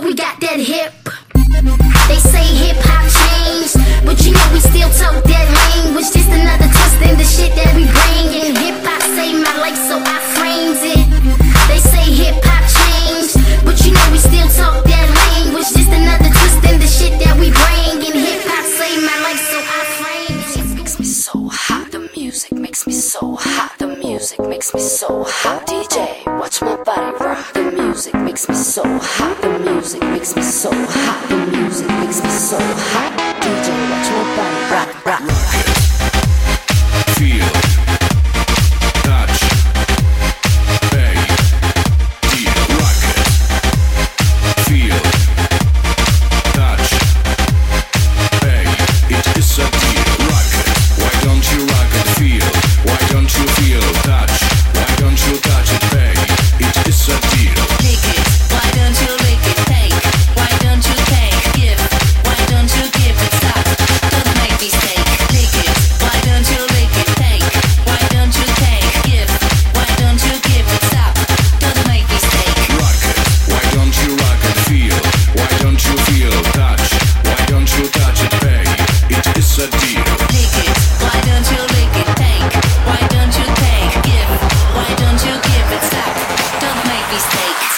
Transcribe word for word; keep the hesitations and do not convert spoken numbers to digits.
we got that hip. They say hip hop changed, but you know we still talk that language. Just another twist in the shit that we bring in. Hip hop saved my life, so I framed it. They say hip hop changed, but you know we still talk that language. Just another twist in the shit that we bring in. Hip hop saved my life, so I framed it. It makes me so hot. The music makes me so hot. The music makes me so hot. D J, watch my body rock. The music makes me so hot. The music makes me so hot. The music makes me so hot. D J, watch my body rock, rock. Rock it. Feel. Touch. Pay. Deal. Rock it. Feel. Touch. Pay. It is a deal. Rock it. Why don't you rock it? Feel. Why don't you feel? Touch. Why don't you touch it? Pay. It is a deal. Lick it. Why don't you lick it? Take. Why don't you take? Give. Why don't you give it? Stop. Don't make mistake. Lick it. Why don't you lick it? Take. Why don't you take? Give. Why don't you give it? Stop. Don't make mistake. Rock it. Why don't you rock it? Feel. Why don't you feel? Touch. Why don't you touch it? Pay. It is a deal. Lick it. Why don't you lick it? Take. Why don't you take? Give. Why don't you give it? Stop. Don't make mistake.